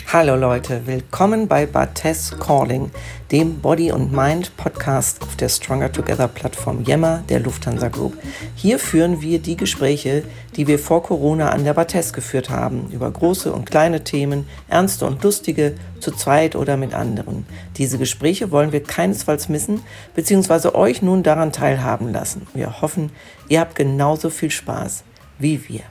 Hallo Leute, willkommen bei Barthes Calling, dem Body and Mind Podcast auf der Stronger Together Plattform Yammer der Lufthansa Group. Hier führen wir die Gespräche, die wir vor Corona an der Barthes geführt haben, über große und kleine Themen, ernste und lustige, zu zweit oder mit anderen. Diese Gespräche wollen wir keinesfalls missen, beziehungsweise euch nun daran teilhaben lassen. Wir hoffen, ihr habt genauso viel Spaß wie wir.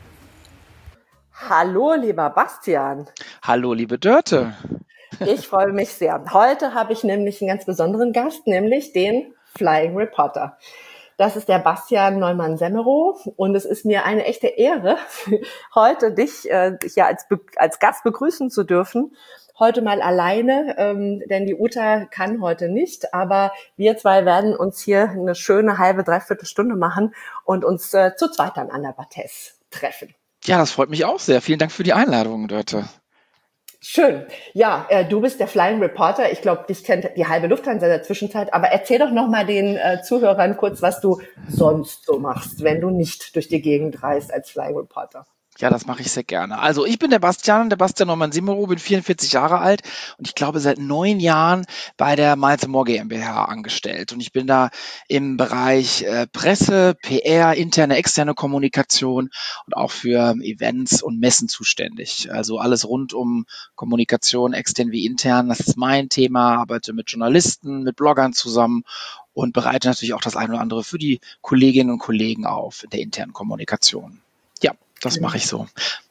Hallo, lieber Bastian. Hallo, liebe Dörte. Ich freue mich sehr. Heute habe ich nämlich einen ganz besonderen Gast, nämlich den Flying Reporter. Das ist der Bastian Neumann-Semmerow und es ist mir eine echte Ehre, heute dich hier als Gast begrüßen zu dürfen. Heute mal alleine, denn die Uta kann heute nicht, aber wir zwei werden uns hier eine schöne halbe, dreiviertel Stunde machen und uns zu zweit dann an der Barthes treffen. Ja, das freut mich auch sehr. Vielen Dank für die Einladung, Dörte. Schön. Ja, du bist der Flying Reporter. Ich glaube, dich kennt die halbe Lufthansa in der Zwischenzeit. Aber erzähl doch noch mal den Zuhörern kurz, was du sonst so machst, wenn du nicht durch die Gegend reist als Flying Reporter. Ja, das mache ich sehr gerne. Also ich bin der Bastian Neumann-Semmerow, bin 44 Jahre alt und ich glaube seit 9 Jahren bei der Miles & More GmbH angestellt. Und ich bin da im Bereich Presse, PR, interne, externe Kommunikation und auch für Events und Messen zuständig. Also alles rund um Kommunikation, extern wie intern. Das ist mein Thema, arbeite mit Journalisten, mit Bloggern zusammen und bereite natürlich auch das eine oder andere für die Kolleginnen und Kollegen auf in der internen Kommunikation. Ja. Das mache ich so.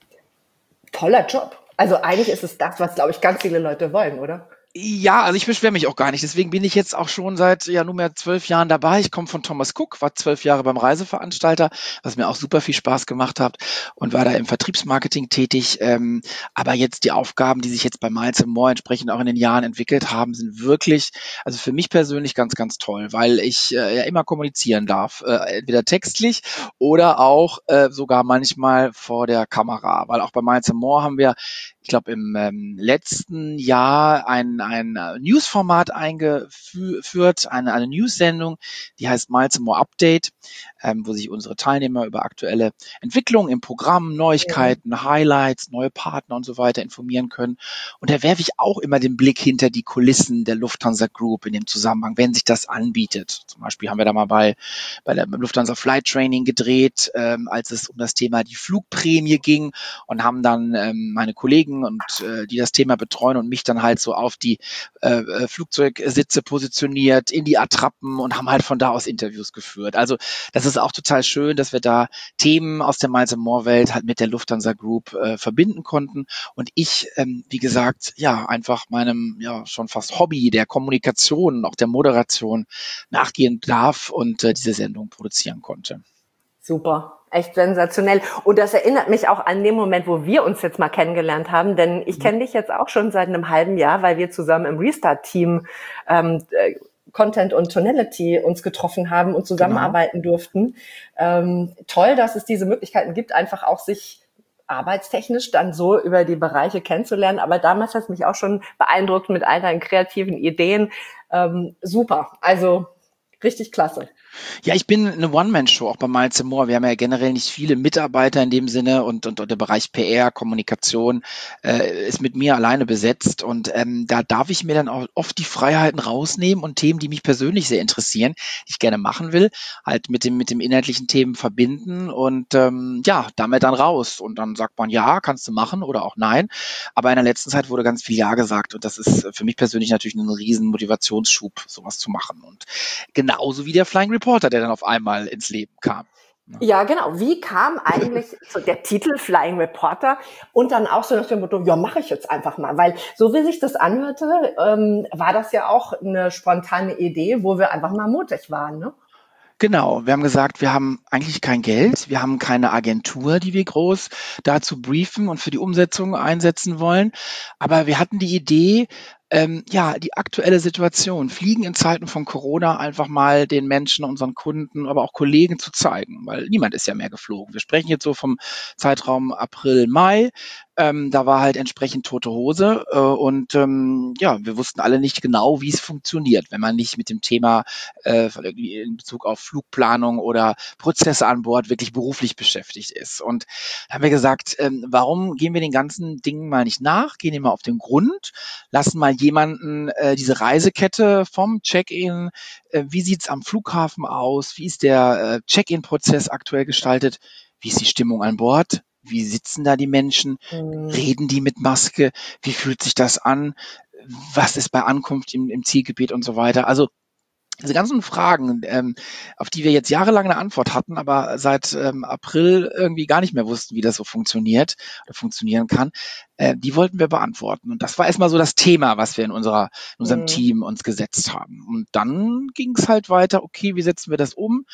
Toller Job. Also eigentlich ist es das, was, glaube ich, ganz viele Leute wollen, oder? Ja, also ich beschwere mich auch gar nicht. Deswegen bin ich jetzt auch schon seit nunmehr 12 Jahren dabei. Ich komme von Thomas Cook, war 12 Jahre beim Reiseveranstalter, was mir auch super viel Spaß gemacht hat und war da im Vertriebsmarketing tätig. Aber jetzt die Aufgaben, die sich jetzt bei Miles & More entsprechend auch in den Jahren entwickelt haben, sind wirklich, also für mich persönlich ganz, ganz toll, weil ich ja immer kommunizieren darf. Entweder textlich oder auch sogar manchmal vor der Kamera. Weil auch bei Miles & More haben wir, ich glaube, im letzten Jahr ein Newsformat eingeführt, eine News-Sendung, die heißt Miles & More Update, wo sich unsere Teilnehmer über aktuelle Entwicklungen im Programm, Neuigkeiten, Highlights, neue Partner und so weiter informieren können. Und da werfe ich auch immer den Blick hinter die Kulissen der Lufthansa Group in dem Zusammenhang, wenn sich das anbietet. Zum Beispiel haben wir da mal bei der Lufthansa Flight Training gedreht, als es um das Thema die Flugprämie ging und haben dann meine Kollegen und die das Thema betreuen und mich dann halt so auf die Flugzeugsitze positioniert, in die Attrappen und haben halt von da aus Interviews geführt. Also das ist auch total schön, dass wir da Themen aus der Miles & More Welt halt mit der Lufthansa Group verbinden konnten und ich, wie gesagt, einfach meinem schon fast Hobby der Kommunikation und auch der Moderation nachgehen darf und diese Sendung produzieren konnte. Super, echt sensationell. Und das erinnert mich auch an den Moment, wo wir uns jetzt mal kennengelernt haben, denn ich kenne dich jetzt auch schon seit einem halben Jahr, weil wir zusammen im Restart-Team Content und Tonality uns getroffen haben und zusammenarbeiten durften. Toll, dass es diese Möglichkeiten gibt, einfach auch sich arbeitstechnisch dann so über die Bereiche kennenzulernen. Aber damals hat es mich auch schon beeindruckt mit all deinen kreativen Ideen. Super, also richtig klasse. Ja, ich bin eine One-Man-Show, auch bei Miles & More. Wir haben ja generell nicht viele Mitarbeiter in dem Sinne und der Bereich PR, Kommunikation ist mit mir alleine besetzt und da darf ich mir dann auch oft die Freiheiten rausnehmen und Themen, die mich persönlich sehr interessieren, die ich gerne machen will, halt mit dem inhaltlichen Themen verbinden und damit dann raus und dann sagt man, ja, kannst du machen oder auch nein, aber in der letzten Zeit wurde ganz viel Ja gesagt und das ist für mich persönlich natürlich ein riesen Motivationsschub, sowas zu machen und genauso wie der Flying Reporter, der dann auf einmal ins Leben kam. Ja, genau. Wie kam eigentlich so der Titel Flying Reporter und dann auch so nach dem Motto, ja, mache ich jetzt einfach mal, weil so wie sich das anhörte, war das ja auch eine spontane Idee, wo wir einfach mal mutig waren, ne? Genau, wir haben gesagt, wir haben eigentlich kein Geld, wir haben keine Agentur, die wir groß dazu briefen und für die Umsetzung einsetzen wollen, aber wir hatten die Idee, Ja, die aktuelle Situation, Fliegen in Zeiten von Corona einfach mal den Menschen, unseren Kunden, aber auch Kollegen zu zeigen, weil niemand ist ja mehr geflogen. Wir sprechen jetzt so vom Zeitraum April, Mai. Da war halt entsprechend tote Hose ja, wir wussten alle nicht genau, wie es funktioniert, wenn man nicht mit dem Thema in Bezug auf Flugplanung oder Prozesse an Bord wirklich beruflich beschäftigt ist. Und da haben wir gesagt, warum gehen wir den ganzen Dingen mal nicht nach, gehen immer auf den Grund, lassen mal jemanden diese Reisekette vom Check-in, wie sieht's am Flughafen aus, wie ist der Check-in-Prozess aktuell gestaltet, wie ist die Stimmung an Bord, wie sitzen da die Menschen, reden die mit Maske, wie fühlt sich das an, was ist bei Ankunft im Zielgebiet und so weiter. Also diese ganzen Fragen, auf die wir jetzt jahrelang eine Antwort hatten, aber seit April irgendwie gar nicht mehr wussten, wie das so funktioniert oder funktionieren kann, die wollten wir beantworten. Und das war erstmal so das Thema, was wir in unserem Team uns gesetzt haben. Und dann ging es halt weiter, okay, wie setzen wir das um?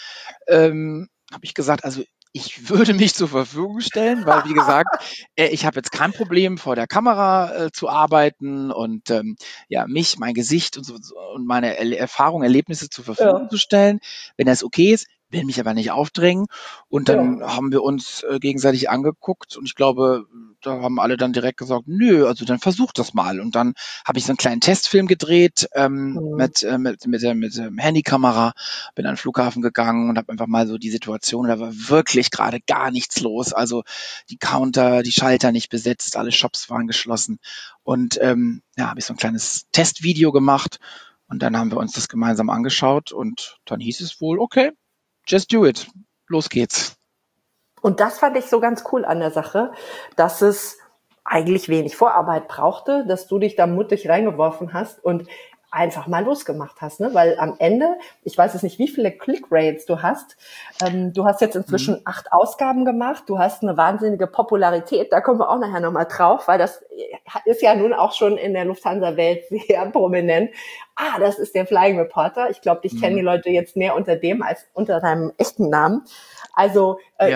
Habe ich gesagt, also ich würde mich zur Verfügung stellen, weil wie gesagt, ich habe jetzt kein Problem vor der Kamera zu arbeiten und ja mein Gesicht und meine Erfahrungen, Erlebnisse zur Verfügung zu stellen, wenn das okay ist. Will mich aber nicht aufdrängen. Und dann haben wir uns gegenseitig angeguckt und ich glaube, da haben alle dann direkt gesagt, nö, also dann versuch das mal. Und dann habe ich so einen kleinen Testfilm gedreht mit der Handykamera, bin an den Flughafen gegangen und habe einfach mal so die Situation, da war wirklich gerade gar nichts los. Also die Counter, die Schalter nicht besetzt, alle Shops waren geschlossen. Und ja, habe ich so ein kleines Testvideo gemacht und dann haben wir uns das gemeinsam angeschaut und dann hieß es wohl, okay, just do it. Los geht's. Und das fand ich so ganz cool an der Sache, dass es eigentlich wenig Vorarbeit brauchte, dass du dich da mutig reingeworfen hast und einfach mal losgemacht hast, ne? Weil am Ende, ich weiß jetzt nicht, wie viele Click-Rates du hast. Du hast jetzt inzwischen 8 Ausgaben gemacht. Du hast eine wahnsinnige Popularität. Da kommen wir auch nachher nochmal drauf, weil das ist ja nun auch schon in der Lufthansa-Welt sehr prominent. Das ist der Flying Reporter. Ich glaube, dich kennen die Leute jetzt mehr unter dem als unter deinem echten Namen. Also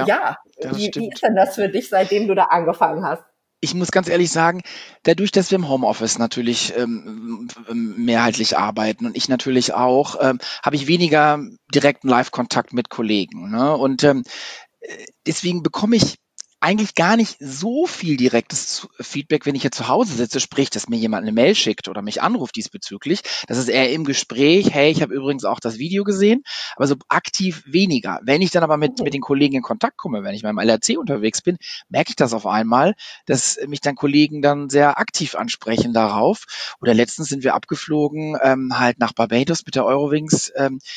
wie ist denn das für dich, seitdem du da angefangen hast? Ich muss ganz ehrlich sagen, dadurch, dass wir im Homeoffice natürlich mehrheitlich arbeiten und ich natürlich auch, habe ich weniger direkten Live-Kontakt mit Kollegen. Ne? Und deswegen bekomme ich eigentlich gar nicht so viel direktes Feedback, wenn ich hier zu Hause sitze, sprich, dass mir jemand eine Mail schickt oder mich anruft diesbezüglich. Das ist eher im Gespräch, hey, ich habe übrigens auch das Video gesehen, aber so aktiv weniger. Wenn ich dann aber mit den Kollegen in Kontakt komme, wenn ich beim LRC unterwegs bin, merke ich das auf einmal, dass mich dann Kollegen dann sehr aktiv ansprechen darauf. Oder letztens sind wir abgeflogen, halt nach Barbados mit der Eurowings,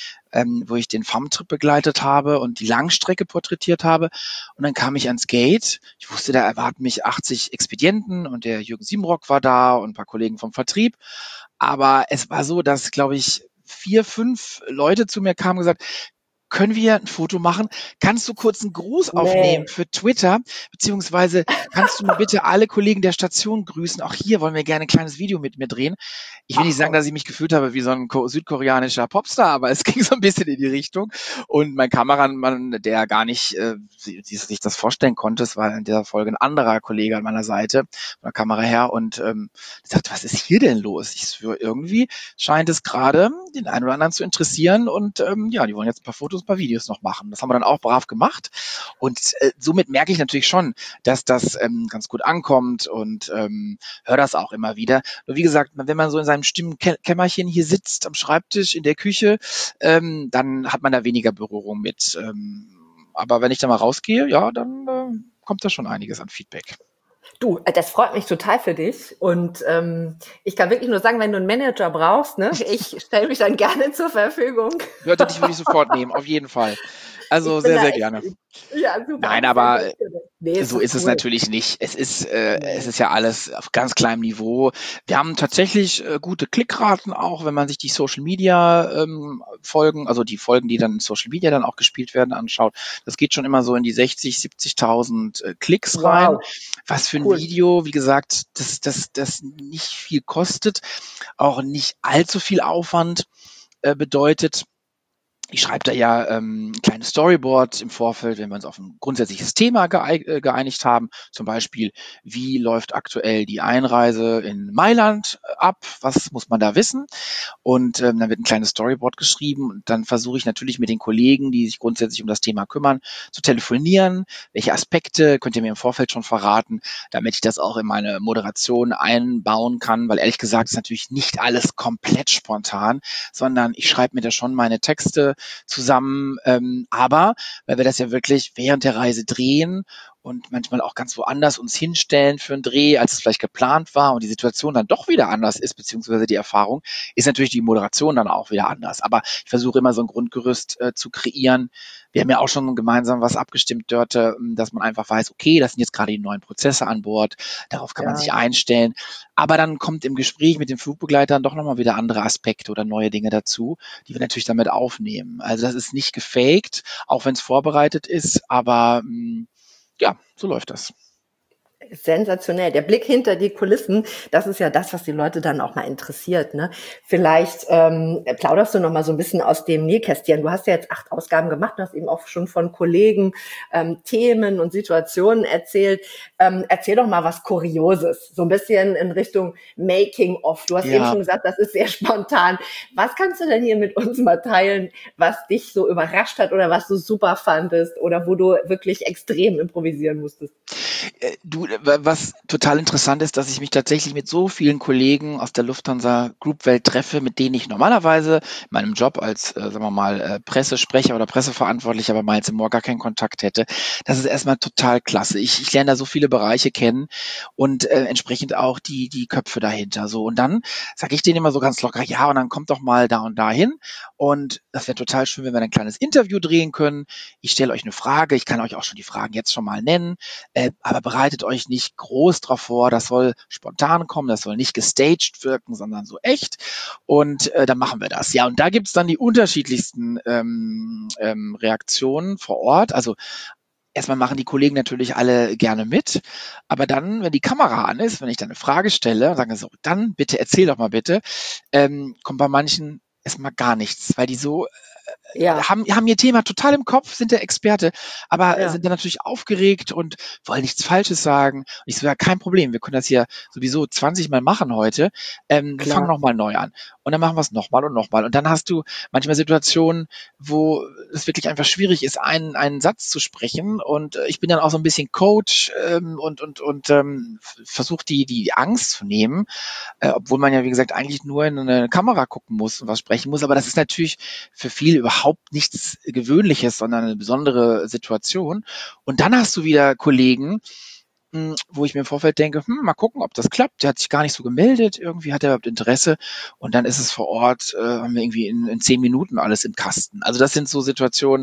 wo ich den FAM-Trip begleitet habe und die Langstrecke porträtiert habe. Und dann kam ich ans Gate. Ich wusste, da erwarten mich 80 Expedienten und der Jürgen Siebenrock war da und ein paar Kollegen vom Vertrieb. Aber es war so, dass, glaube ich, 4, 5 Leute zu mir kamen und gesagt, können wir ein Foto machen? Kannst du kurz einen Gruß aufnehmen für Twitter? Beziehungsweise kannst du mir bitte alle Kollegen der Station grüßen? Auch hier wollen wir gerne ein kleines Video mit mir drehen. Ich will nicht sagen, dass ich mich gefühlt habe wie so ein südkoreanischer Popstar, aber es ging so ein bisschen in die Richtung. Und mein Kameramann, der gar nicht sich das vorstellen konnte, es war in dieser Folge ein anderer Kollege an meiner Seite, von der Kamera her, und sagte, was ist hier denn los? Ich schwöre, irgendwie scheint es gerade den einen oder anderen zu interessieren und ja, die wollen jetzt ein paar Fotos, ein paar Videos noch machen. Das haben wir dann auch brav gemacht und somit merke ich natürlich schon, dass das ganz gut ankommt und höre das auch immer wieder. Nur wie gesagt, wenn man so in seinem Stimmenkämmerchen hier sitzt, am Schreibtisch, in der Küche, dann hat man da weniger Berührung mit. Aber wenn ich da mal rausgehe, ja, dann kommt da schon einiges an Feedback. Du, das freut mich total für dich und ich kann wirklich nur sagen, wenn du einen Manager brauchst, ne, ich stelle mich dann gerne zur Verfügung. Ja, dich würde ich sofort nehmen, auf jeden Fall. Also sehr, sehr gerne. Ja, super. Nein, aber so ist es natürlich nicht. Es ist ja alles auf ganz kleinem Niveau. Wir haben tatsächlich gute Klickraten auch, wenn man sich die Social Media Folgen, also die Folgen, die dann in Social Media dann auch gespielt werden, anschaut. Das geht schon immer so in die 60, 70.000 Klicks rein. Was für ein Video, wie gesagt, das nicht viel kostet, auch nicht allzu viel Aufwand bedeutet. Ich schreibe da ja ein kleines Storyboard im Vorfeld, wenn wir uns auf ein grundsätzliches Thema geeinigt haben. Zum Beispiel, wie läuft aktuell die Einreise in Mailand ab? Was muss man da wissen? Und dann wird ein kleines Storyboard geschrieben und dann versuche ich natürlich mit den Kollegen, die sich grundsätzlich um das Thema kümmern, zu telefonieren. Welche Aspekte könnt ihr mir im Vorfeld schon verraten, damit ich das auch in meine Moderation einbauen kann? Weil ehrlich gesagt ist natürlich nicht alles komplett spontan, sondern ich schreibe mir da schon meine Texte zusammen. Aber weil wir das ja wirklich während der Reise drehen und manchmal auch ganz woanders uns hinstellen für einen Dreh, als es vielleicht geplant war und die Situation dann doch wieder anders ist, beziehungsweise die Erfahrung, ist natürlich die Moderation dann auch wieder anders. Aber ich versuche immer so ein Grundgerüst zu kreieren. Wir haben ja auch schon gemeinsam was abgestimmt dort, dass man einfach weiß, okay, das sind jetzt gerade die neuen Prozesse an Bord, darauf kann man sich einstellen. Aber dann kommt im Gespräch mit den Flugbegleitern doch nochmal wieder andere Aspekte oder neue Dinge dazu, die wir natürlich damit aufnehmen. Also das ist nicht gefaked, auch wenn es vorbereitet ist, aber ja, so läuft das. Sensationell. Der Blick hinter die Kulissen, das ist ja das, was die Leute dann auch mal interessiert. Ne? Vielleicht plauderst du noch mal so ein bisschen aus dem Nähkästchen. Du hast ja jetzt 8 Ausgaben gemacht, du hast eben auch schon von Kollegen Themen und Situationen erzählt. Erzähl doch mal was Kurioses, so ein bisschen in Richtung Making of. Du hast eben schon gesagt, das ist sehr spontan. Was kannst du denn hier mit uns mal teilen, was dich so überrascht hat oder was du super fandest oder wo du wirklich extrem improvisieren musstest? Was total interessant ist, dass ich mich tatsächlich mit so vielen Kollegen aus der Lufthansa Group Welt treffe, mit denen ich normalerweise in meinem Job als, sagen wir mal, Pressesprecher oder Presseverantwortlicher bei Miles & More gar keinen Kontakt hätte. Das ist erstmal total klasse. Ich lerne da so viele Bereiche kennen und entsprechend auch die Köpfe dahinter. So, und dann sage ich denen immer so ganz locker, ja, und dann kommt doch mal da und da hin. Und das wäre total schön, wenn wir ein kleines Interview drehen können. Ich stelle euch eine Frage, ich kann euch auch schon die Fragen jetzt schon mal nennen. Aber bereitet euch nicht groß drauf vor, das soll spontan kommen, das soll nicht gestaged wirken, sondern so echt. Und dann machen wir das. Ja, und da gibt's dann die unterschiedlichsten Reaktionen vor Ort. Also erstmal machen die Kollegen natürlich alle gerne mit, aber dann, wenn die Kamera an ist, wenn ich dann eine Frage stelle, sagen sie so, dann bitte erzähl doch mal bitte, kommt bei manchen erstmal gar nichts, weil die so haben ihr Thema total im Kopf, sind der Experte, aber sind dann natürlich aufgeregt und wollen nichts Falsches sagen. Und ich so, ja, kein Problem, wir können das hier sowieso 20 Mal machen heute. Wir fangen nochmal neu an. Und dann machen wir es nochmal und nochmal. Und dann hast du manchmal Situationen, wo es wirklich einfach schwierig ist, einen Satz zu sprechen. Und ich bin dann auch so ein bisschen Coach und versuche die Angst zu nehmen, obwohl man ja, wie gesagt, eigentlich nur in eine Kamera gucken muss und was sprechen muss. Aber das ist natürlich für viele überhaupt nichts Gewöhnliches, sondern eine besondere Situation. Und dann hast du wieder Kollegen, wo ich mir im Vorfeld denke, mal gucken, ob das klappt. Der hat sich gar nicht so gemeldet, irgendwie hat er überhaupt Interesse. Und dann ist es vor Ort, haben wir irgendwie in 10 Minuten alles im Kasten. Also das sind so Situationen,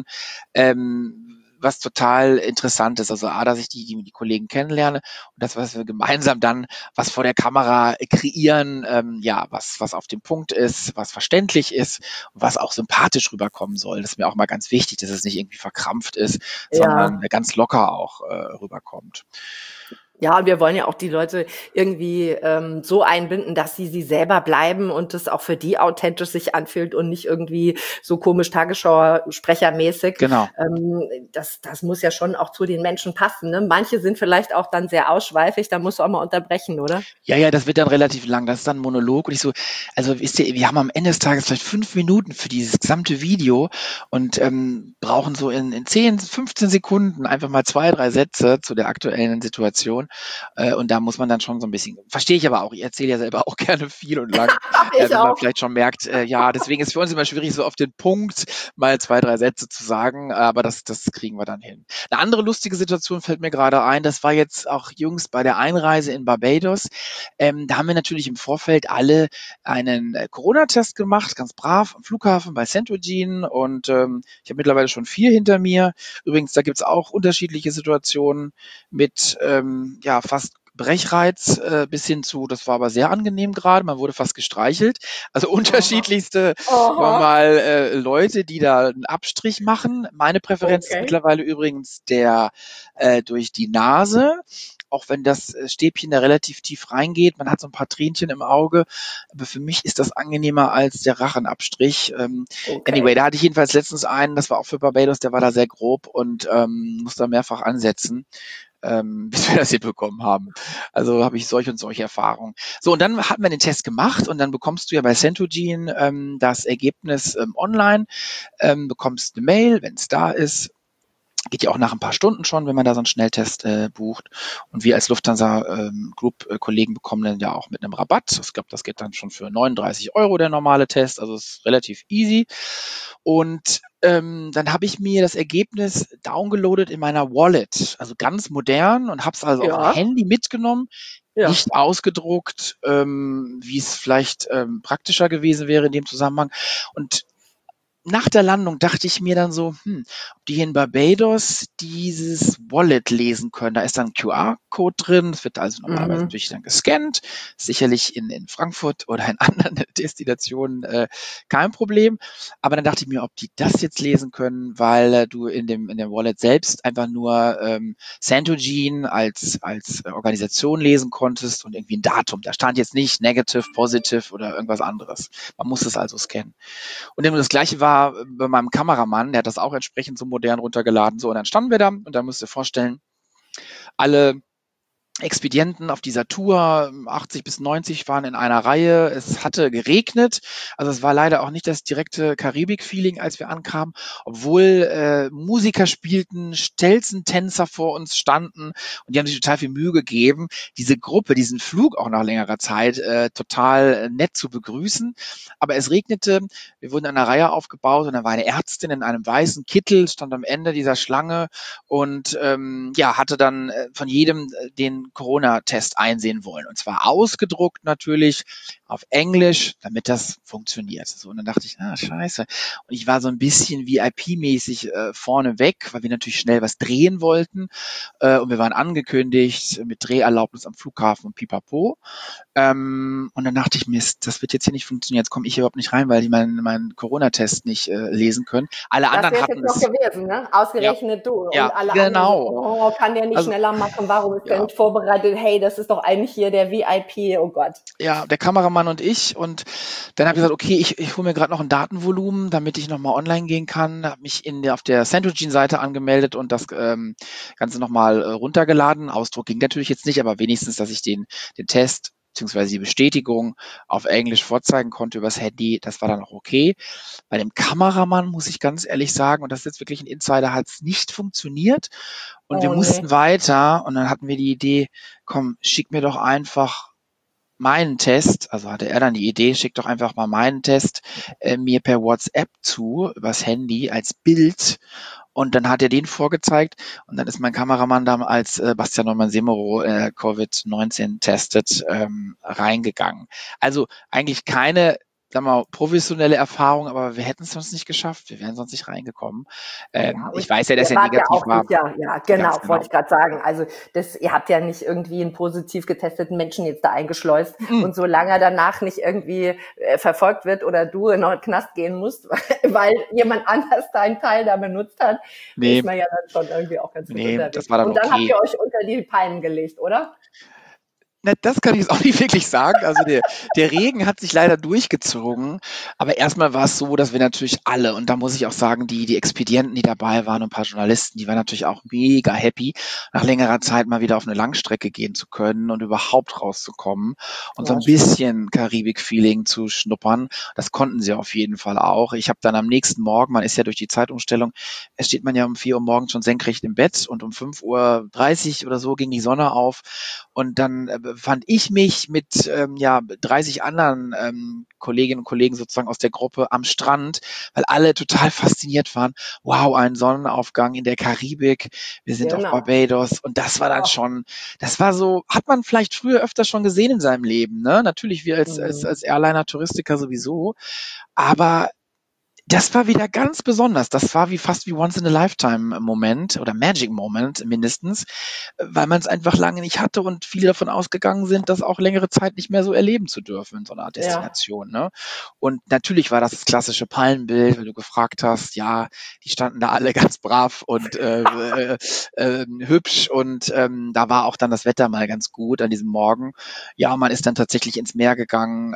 was total interessant ist. Also dass ich die Kollegen kennenlerne und das, was wir gemeinsam dann, was vor der Kamera kreieren, was auf dem Punkt ist, was verständlich ist und was auch sympathisch rüberkommen soll. Das ist mir auch mal ganz wichtig, dass es nicht irgendwie verkrampft ist, sondern ganz locker auch rüberkommt. Ja, und wir wollen ja auch die Leute irgendwie so einbinden, dass sie selber bleiben und das auch für die authentisch sich anfühlt und nicht irgendwie so komisch Tagesschau-sprechermäßig. Genau. Das muss ja schon auch zu den Menschen passen. Ne? Manche sind vielleicht auch dann sehr ausschweifig, da musst du auch mal unterbrechen, oder? Ja, das wird dann relativ lang. Das ist dann ein Monolog. Und ich so, also wisst ihr, wir haben am Ende des Tages vielleicht 5 Minuten für dieses gesamte Video und brauchen so in 10, 15 Sekunden einfach mal 2, 3 Sätze zu der aktuellen Situation. Und da muss man dann schon so ein bisschen, verstehe ich aber auch, ich erzähle ja selber auch gerne viel und lang, wenn man vielleicht schon merkt, deswegen ist für uns immer schwierig, so auf den Punkt mal 2, 3 Sätze zu sagen, aber das kriegen wir dann hin. Eine andere lustige Situation fällt mir gerade ein, das war jetzt auch jüngst bei der Einreise in Barbados. Da haben wir natürlich im Vorfeld alle einen Corona-Test gemacht, ganz brav am Flughafen bei Centrogene und ich habe mittlerweile schon 4 hinter mir. Übrigens, da gibt's auch unterschiedliche Situationen mit fast Brechreiz bis hin zu, das war aber sehr angenehm gerade, man wurde fast gestreichelt. Also unterschiedlichste, sagen wir Aha. mal, Leute, die da einen Abstrich machen. Meine Präferenz ist Okay. mittlerweile übrigens der durch die Nase. Auch wenn das Stäbchen da relativ tief reingeht, man hat so ein paar Tränchen im Auge, aber für mich ist das angenehmer als der Rachenabstrich. Anyway, Okay. da hatte ich jedenfalls letztens einen, das war auch für Barbados, der war da sehr grob und musste da mehrfach ansetzen, bis wir das hinbekommen haben. Also habe ich solche und solche Erfahrungen. So, und dann hatten wir den Test gemacht und dann bekommst du ja bei Centogene das Ergebnis online, bekommst eine Mail, wenn es da ist. Geht ja auch nach ein paar Stunden schon, wenn man da so einen Schnelltest bucht. Und wir als Lufthansa Group-Kollegen bekommen dann ja auch mit einem Rabatt. Ich glaube, das geht dann schon für 39 € der normale Test. Also ist relativ easy. Und dann habe ich mir das Ergebnis downgeloadet in meiner Wallet. Also ganz modern und habe es also auf dem Ja. Handy mitgenommen. Ja. Nicht ausgedruckt, wie es vielleicht praktischer gewesen wäre in dem Zusammenhang. Und nach der Landung dachte ich mir dann so, ob die hier in Barbados dieses Wallet lesen können. Da ist dann ein QR-Code drin, das wird also normalerweise Mhm. natürlich dann gescannt. Sicherlich in Frankfurt oder in anderen Destinationen kein Problem. Aber dann dachte ich mir, ob die das jetzt lesen können, weil du in dem Wallet selbst einfach nur Centogene als Organisation lesen konntest und irgendwie ein Datum. Da stand jetzt nicht negative, positive oder irgendwas anderes. Man muss es also scannen. Und dann das Gleiche war bei meinem Kameramann, der hat das auch entsprechend so modern runtergeladen. So, und dann standen wir da und da musst du dir vorstellen, alle Expedienten auf dieser Tour, 80 bis 90 waren in einer Reihe. Es hatte geregnet, also es war leider auch nicht das direkte Karibik-Feeling, als wir ankamen, obwohl Musiker spielten, Stelzen-Tänzer vor uns standen und die haben sich total viel Mühe gegeben, diese Gruppe, diesen Flug auch nach längerer Zeit total nett zu begrüßen. Aber es regnete, wir wurden in einer Reihe aufgebaut und da war eine Ärztin in einem weißen Kittel, stand am Ende dieser Schlange und hatte dann von jedem den Corona-Test einsehen wollen. Und zwar ausgedruckt natürlich auf Englisch, damit das funktioniert. So, und dann dachte ich, scheiße. Und ich war so ein bisschen VIP-mäßig vorne weg, weil wir natürlich schnell was drehen wollten. Und wir waren angekündigt mit Dreherlaubnis am Flughafen und pipapo. Und dann dachte ich, Mist, das wird jetzt hier nicht funktionieren. Jetzt komme ich überhaupt nicht rein, weil die meinen Corona-Test nicht lesen können. Alle Das anderen wäre hatten jetzt noch es. gewesen, ne? Ja, Ausgerechnet du. Und ja, alle anderen so, genau. oh, kann der nicht Also, schneller machen? Warum ist der ja. nicht vorbereitet? Hey, das ist doch eigentlich hier der VIP. Oh Gott. Ja, der Kameramann und ich. Und dann habe ich gesagt, okay, ich hole mir gerade noch ein Datenvolumen, damit ich nochmal online gehen kann. Habe mich auf der Centogene-Seite angemeldet und das Ganze nochmal runtergeladen. Ausdruck ging natürlich jetzt nicht, aber wenigstens, dass ich den Test beziehungsweise die Bestätigung auf Englisch vorzeigen konnte übers Handy, das war dann auch okay. Bei dem Kameramann muss ich ganz ehrlich sagen, und das ist jetzt wirklich ein Insider, hat es nicht funktioniert. Und wir Oh nee. mussten weiter und dann hatten wir die Idee, komm, schick mir doch einfach meinen Test, also hatte er dann die Idee, schick doch einfach mal meinen Test mir per WhatsApp zu, übers Handy als Bild. Und dann hat er den vorgezeigt und dann ist mein Kameramann dann als Bastian Neumann Semero Covid-19 testet reingegangen. Also eigentlich keine, sagen wir mal, professionelle Erfahrung, aber wir hätten es sonst nicht geschafft. Wir wären sonst nicht reingekommen. Ja, und Ich weiß ja, dass ihr er wart ja negativ auch war. sicher, ja, Ganz genau, wollte genau. ich gerade sagen. Also ihr habt ja nicht irgendwie einen positiv getesteten Menschen jetzt da eingeschleust Mhm. und solange er danach nicht irgendwie verfolgt wird oder du in den Knast gehen musst, weil jemand anders deinen Teil da benutzt hat, Nee, ist man ja dann schon irgendwie auch ganz gut das unterwegs. war dann Und dann habt okay. ihr euch unter die Palmen gelegt, oder? Na, das kann ich jetzt auch nicht wirklich sagen. Also der Regen hat sich leider durchgezogen. Aber erstmal war es so, dass wir natürlich alle, und da muss ich auch sagen, die Expedienten, die dabei waren und ein paar Journalisten, die waren natürlich auch mega happy, nach längerer Zeit mal wieder auf eine Langstrecke gehen zu können und überhaupt rauszukommen und so Ja, ein schön. bisschen Karibik-Feeling zu schnuppern. Das konnten sie auf jeden Fall auch. Ich habe dann am nächsten Morgen, man ist ja durch die Zeitumstellung, es steht man ja um 4 Uhr morgens schon senkrecht im Bett und um 5:30 Uhr oder so ging die Sonne auf. Und dann fand ich mich mit 30 anderen Kolleginnen und Kollegen sozusagen aus der Gruppe am Strand, weil alle total fasziniert waren. Wow, ein Sonnenaufgang in der Karibik. Wir sind auf Genau. Barbados. Und das war dann Oh. schon, das war so, hat man vielleicht früher öfter schon gesehen in seinem Leben. Ne? Natürlich wir als Mhm. Airliner, Touristiker sowieso. Aber Das war wieder ganz besonders. Das war fast wie Once in a Lifetime Moment oder Magic Moment mindestens, weil man es einfach lange nicht hatte und viele davon ausgegangen sind, das auch längere Zeit nicht mehr so erleben zu dürfen in so einer Ja. Destination. Ne? Und natürlich war das klassische Palmenbild, wenn du gefragt hast, ja, die standen da alle ganz brav und hübsch und da war auch dann das Wetter mal ganz gut an diesem Morgen. Ja, man ist dann tatsächlich ins Meer gegangen.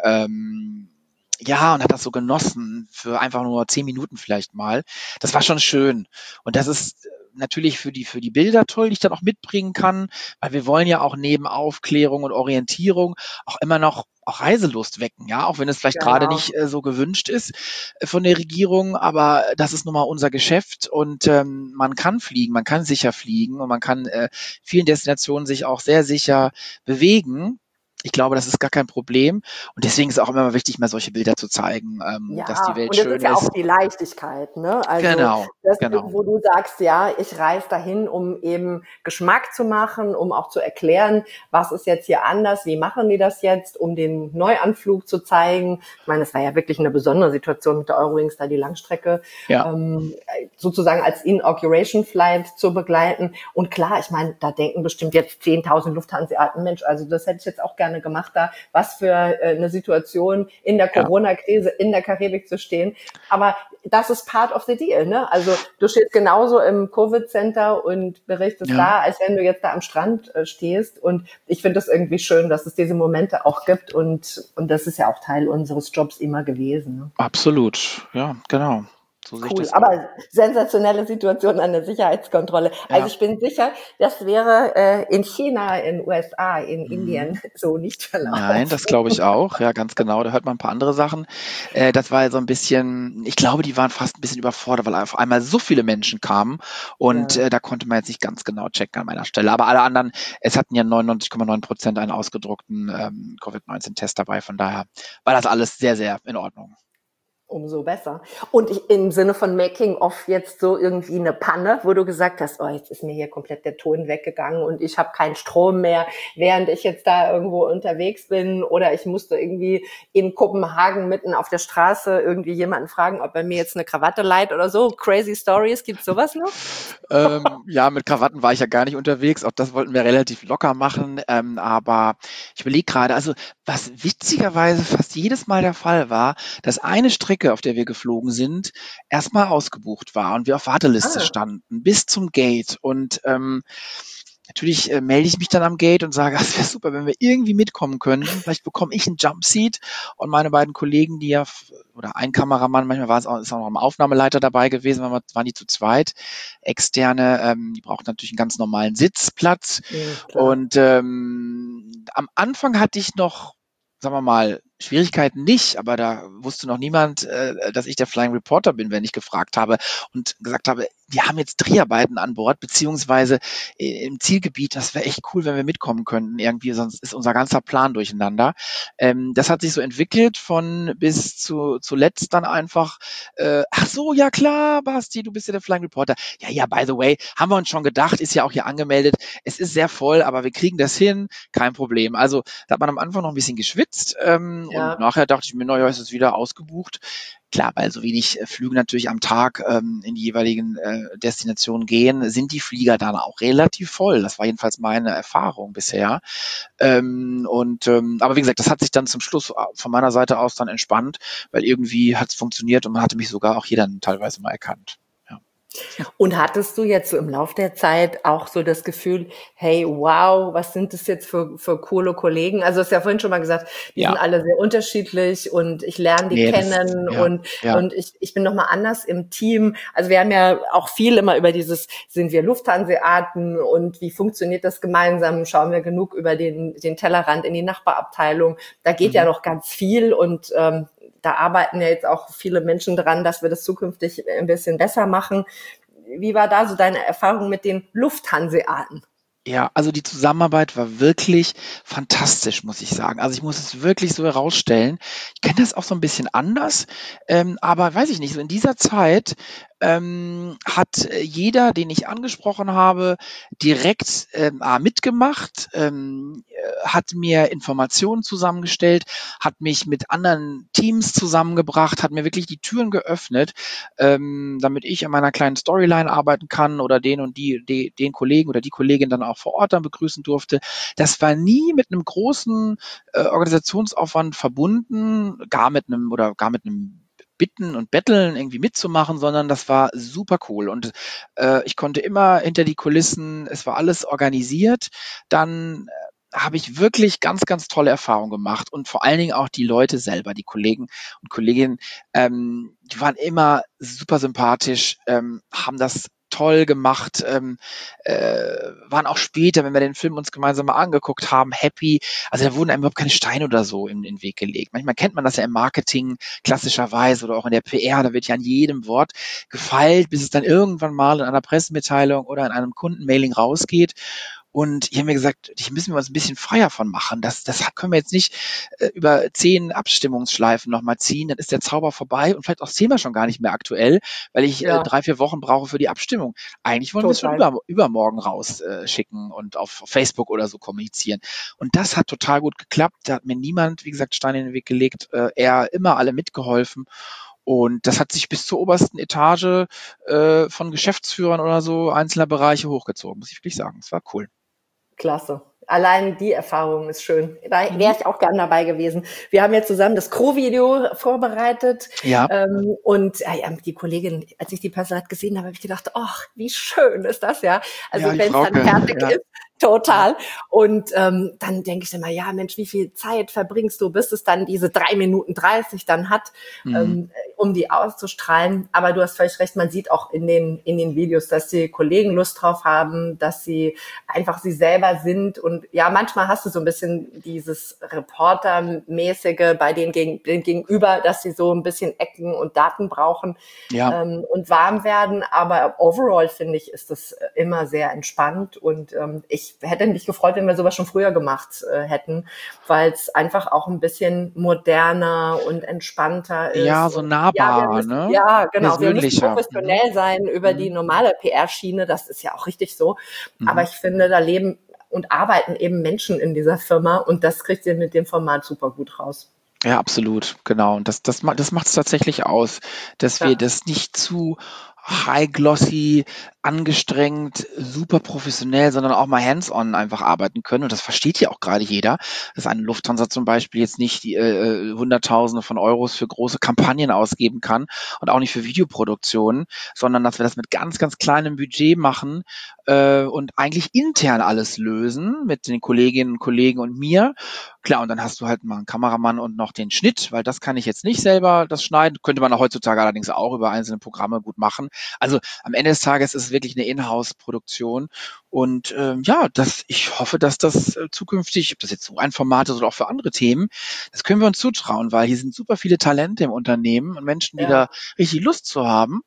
Ja, und hat das so genossen für einfach nur 10 Minuten vielleicht mal. Das war schon schön. Und das ist natürlich für die Bilder toll, die ich dann auch mitbringen kann, weil wir wollen ja auch neben Aufklärung und Orientierung auch immer noch auch Reiselust wecken, ja, auch wenn es vielleicht gerade Genau. nicht so gewünscht ist von der Regierung, aber das ist nun mal unser Geschäft und man kann fliegen, man kann sicher fliegen und man kann vielen Destinationen sich auch sehr sicher bewegen. Ich glaube, das ist gar kein Problem. Und deswegen ist es auch immer wichtig, mal solche Bilder zu zeigen, dass die Ja, Welt und es schön ist ja auch ist. die Leichtigkeit, ne? Also Genau, das, genau. wo du sagst, ja, ich reise dahin, um eben Geschmack zu machen, um auch zu erklären, was ist jetzt hier anders, wie machen die das jetzt, um den Neuanflug zu zeigen. Ich meine, es war ja wirklich eine besondere Situation mit der Eurowings, da die Langstrecke Ja, sozusagen als Inauguration Flight zu begleiten. Und klar, ich meine, da denken bestimmt jetzt 10.000 Lufthanseaten, Mensch, also das hätte ich jetzt auch gerne gemacht, da was für eine Situation in der ja, Corona-Krise in der Karibik zu stehen. Aber das ist part of the deal, ne? Also du stehst genauso im Covid-Center und berichtest ja. da, als wenn du jetzt da am Strand stehst. Und ich finde es irgendwie schön, dass es diese Momente auch gibt. Und das ist ja auch Teil unseres Jobs immer gewesen. Ne? Absolut. Ja, genau. So sehe ich Cool, das auch. aber sensationelle Situation an der Sicherheitskontrolle. Also Ja. ich bin sicher, das wäre in China, in USA, in Mhm. Indien so nicht Nein, verlaufen. das glaube ich auch. Ja, ganz genau. Da hört man ein paar andere Sachen. Das war so ein bisschen, ich glaube, die waren fast ein bisschen überfordert, weil auf einmal so viele Menschen kamen und Ja. da konnte man jetzt nicht ganz genau checken an meiner Stelle. Aber alle anderen, es hatten ja 99,9% einen ausgedruckten Covid-19-Test dabei. Von daher war das alles sehr, sehr in Ordnung. Umso besser. Und im Sinne von Making of jetzt so irgendwie eine Panne, wo du gesagt hast, oh, jetzt ist mir hier komplett der Ton weggegangen und ich habe keinen Strom mehr, während ich jetzt da irgendwo unterwegs bin, oder ich musste irgendwie in Kopenhagen mitten auf der Straße irgendwie jemanden fragen, ob er mir jetzt eine Krawatte leiht oder so. Crazy Stories, gibt's sowas noch? Ja, mit Krawatten war ich ja gar nicht unterwegs. Auch das wollten wir relativ locker machen. Aber ich überlege gerade, also was witzigerweise fast jedes Mal der Fall war, dass eine Strecke, auf der wir geflogen sind, erstmal ausgebucht war und wir auf Warteliste Ah, standen bis zum Gate. Und natürlich melde ich mich dann am Gate und sage, es wäre super, wenn wir irgendwie mitkommen könnten. Vielleicht bekomme ich einen Jumpseat und meine beiden Kollegen, die ja, oder ein Kameramann, manchmal ist auch noch ein Aufnahmeleiter dabei gewesen, waren die zu zweit, externe, die brauchten natürlich einen ganz normalen Sitzplatz. klar. Und am Anfang hatte ich noch, sagen wir mal, Schwierigkeiten nicht, aber da wusste noch niemand, dass ich der Flying Reporter bin, wenn ich gefragt habe und gesagt habe, wir haben jetzt Dreharbeiten an Bord, beziehungsweise im Zielgebiet, das wäre echt cool, wenn wir mitkommen könnten irgendwie, sonst ist unser ganzer Plan durcheinander. Das hat sich so entwickelt von bis zuletzt dann einfach, ach so, ja klar, Basti, du bist ja der Flying Reporter. Ja, ja, by the way, haben wir uns schon gedacht, ist ja auch hier angemeldet. Es ist sehr voll, aber wir kriegen das hin, kein Problem. Also da hat man am Anfang noch ein bisschen geschwitzt und Ja. nachher dachte ich mir, naja, ist es wieder ausgebucht. Klar, weil so wenig Flüge natürlich am Tag in die jeweiligen Destinationen gehen, sind die Flieger dann auch relativ voll. Das war jedenfalls meine Erfahrung bisher. Aber wie gesagt, das hat sich dann zum Schluss von meiner Seite aus dann entspannt, weil irgendwie hat es funktioniert und man hatte mich sogar auch hier dann teilweise mal erkannt. Ja. Und hattest du jetzt so im Lauf der Zeit auch so das Gefühl, hey, wow, was sind das jetzt für coole Kollegen? Also du hast ja vorhin schon mal gesagt, die sind Ja, alle sehr unterschiedlich und ich lerne die nee, kennen ja, ja. und ich bin nochmal anders im Team. Also wir haben ja auch viel immer über dieses, sind wir Lufthanseaten und wie funktioniert das gemeinsam? Schauen wir genug über den Tellerrand in die Nachbarabteilung? Da geht ja Mhm. noch ganz viel und da arbeiten ja jetzt auch viele Menschen dran, dass wir das zukünftig ein bisschen besser machen. Wie war da so deine Erfahrung mit den Lufthanseaten? Ja, also die Zusammenarbeit war wirklich fantastisch, muss ich sagen. Also ich muss es wirklich so herausstellen. Ich kenne das auch so ein bisschen anders, aber weiß ich nicht, so in dieser Zeit hat jeder, den ich angesprochen habe, direkt mitgemacht, hat mir Informationen zusammengestellt, hat mich mit anderen Teams zusammengebracht, hat mir wirklich die Türen geöffnet, damit ich an meiner kleinen Storyline arbeiten kann oder den und den Kollegen oder die Kollegin dann auch vor Ort dann begrüßen durfte. Das war nie mit einem großen Organisationsaufwand verbunden, gar mit einem Bitten und Betteln irgendwie mitzumachen, sondern das war super cool. Und ich konnte immer hinter die Kulissen, es war alles organisiert. Dann habe ich wirklich ganz, ganz tolle Erfahrungen gemacht und vor allen Dingen auch die Leute selber, die Kollegen und Kolleginnen, die waren immer super sympathisch, haben das toll gemacht, waren auch später, wenn wir den Film uns gemeinsam mal angeguckt haben, happy. Also da wurden einem überhaupt keine Steine oder so in den Weg gelegt. Manchmal kennt man das ja im Marketing klassischerweise oder auch in der PR, da wird ja an jedem Wort gefeilt, bis es dann irgendwann mal in einer Pressemitteilung oder in einem Kundenmailing rausgeht. Und ich habe mir gesagt, ich müssen wir uns ein bisschen freier von machen. Das können wir jetzt nicht über 10 Abstimmungsschleifen nochmal ziehen. Dann ist der Zauber vorbei und vielleicht auch das Thema schon gar nicht mehr aktuell, weil ich 3-4 Wochen brauche für die Abstimmung. Eigentlich wollen wir es schon übermorgen rausschicken und auf Facebook oder so kommunizieren. Und das hat total gut geklappt. Da hat mir niemand, wie gesagt, Steine in den Weg gelegt. Eher immer alle mitgeholfen. Und das hat sich bis zur obersten Etage von Geschäftsführern oder so einzelner Bereiche hochgezogen, muss ich wirklich sagen. Es war cool. Klasse. Allein die Erfahrung ist schön. Da wäre ich auch gern dabei gewesen. Wir haben ja zusammen das Crew-Video vorbereitet. Ja. Und die Kollegin, als ich die Personal gesehen habe, habe ich gedacht, ach, wie schön ist das, ja. Also wenn es dann fertig ist, total. Und dann denke ich immer, ja Mensch, wie viel Zeit verbringst du, bis es dann diese 3 Minuten 30 dann hat, um die auszustrahlen. Aber du hast völlig recht, man sieht auch in den Videos, dass die Kollegen Lust drauf haben, dass sie einfach sie selber sind. Und ja, manchmal hast du so ein bisschen dieses Reporter-mäßige bei den Gegenüber, dass sie so ein bisschen Ecken und Daten brauchen und warm werden. Aber overall, finde ich, ist das immer sehr entspannt. Und ich hätte mich gefreut, wenn wir sowas schon früher gemacht hätten, weil es einfach auch ein bisschen moderner und entspannter ist. Ja, so nahbar, ne? Ja, genau. Wir müssen professionell sein über die normale PR-Schiene. Das ist ja auch richtig so. Aber ich finde, da leben und arbeiten eben Menschen in dieser Firma und das kriegt ihr mit dem Format super gut raus. Ja, absolut, genau. Und das macht es tatsächlich aus, dass wir das nicht zu high-glossy, angestrengt, super professionell, sondern auch mal hands-on einfach arbeiten können. Und das versteht ja auch gerade jeder, dass eine Lufthansa zum Beispiel jetzt nicht die Hunderttausende von Euros für große Kampagnen ausgeben kann und auch nicht für Videoproduktionen, sondern dass wir das mit ganz, ganz kleinem Budget machen und eigentlich intern alles lösen mit den Kolleginnen und Kollegen und mir. Klar, und dann hast du halt mal einen Kameramann und noch den Schnitt, weil das kann ich jetzt nicht selber, das Schneiden. Könnte man auch heutzutage allerdings auch über einzelne Programme gut machen. Also am Ende des Tages ist es wirklich eine Inhouse-Produktion. Und ich hoffe, dass das zukünftig, ob das jetzt so ein Format ist oder auch für andere Themen, das können wir uns zutrauen, weil hier sind super viele Talente im Unternehmen und Menschen, die da richtig Lust zu haben.